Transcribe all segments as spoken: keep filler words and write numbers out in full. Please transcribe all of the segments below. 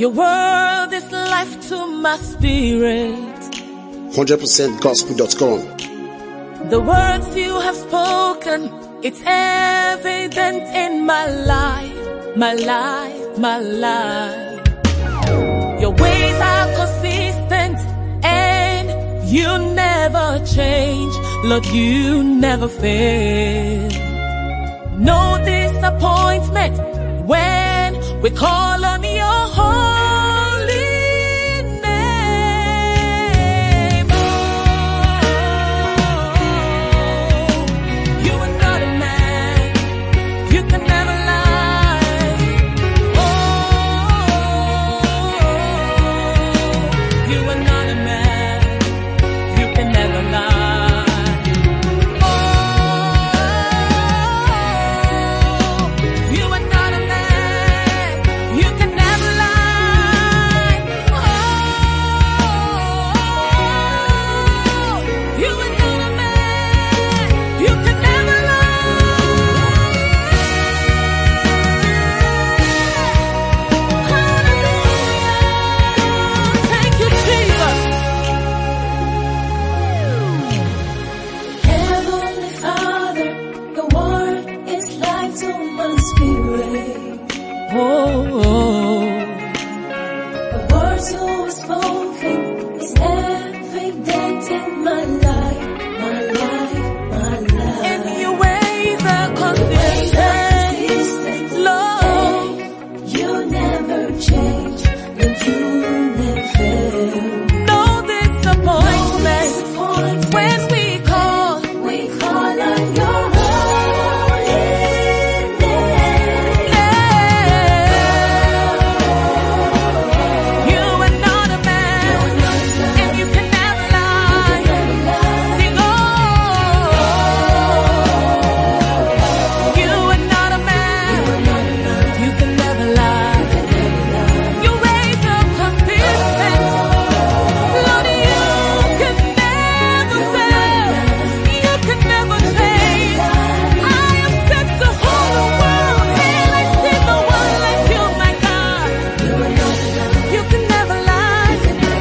Your word is life to my spirit. one hundred percent gospel dot com. The words you have spoken, it's evident in my life, my life, my life. Your ways are consistent and you never change. Lord, you never fail. No disappointment when we call on your holy name. Oh, you are not a man, you can never lie. Oh, you are not a man, you can never lie. Oh, you are not a man, you can never lie. Oh, you are not a man, you can never lie. Hallelujah. Thank you, Jesus. Heavenly Father, your word is life to my spirit. Oh, oh. The words you have spoken is evident in my life, my life, my life. And your ways are consistent, Lord. You never change, and you never fail. No disappointment Disappointment. when we call. We call on your holy name. You are not a man, and you can never lie. Sing, oh, you are not a man, you can never lie. Your ways are consistent, Lord, you can never fail. You can never change. I am set to hold the world, and I see no one like you, my God. You can never lie.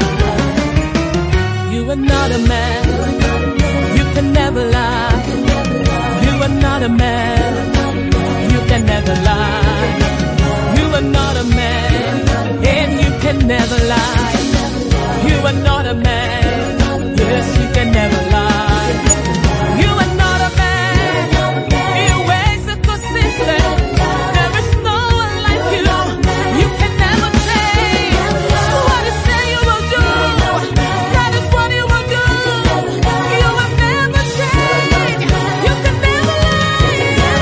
You are not a man. You can never lie. You are not a man. You can never lie. You are not a man, and you can never lie. You are not a man. Yes, you can never lie. You are not a man. Your ways are consistent. There is no one like you. You can never change. What you say you will do, that is what you will do. You will never change. You can never lie.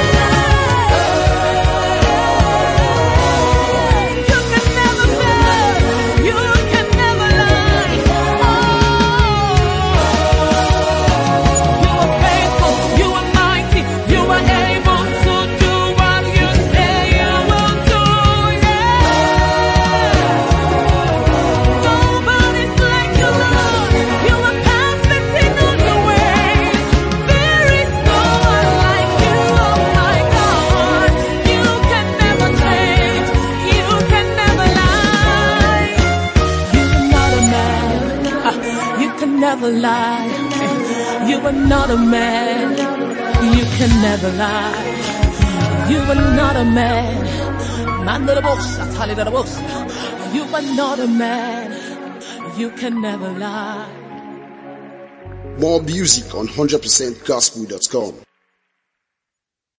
You can never fail. You can never lie. You are faithful. You are mighty. You are able to do what you say you will do. Yeah. Nobody's like you, Lord. You are perfect in all your ways. There is no one like you, oh my God. You can never change. You can never lie. You are not a man. Ah, You can never lie. You are not a man. You can never lie. You are not a man. Mandalabosa, talidalabosa. You are not a man. You can never lie. More music on one hundred percent gospel dot com.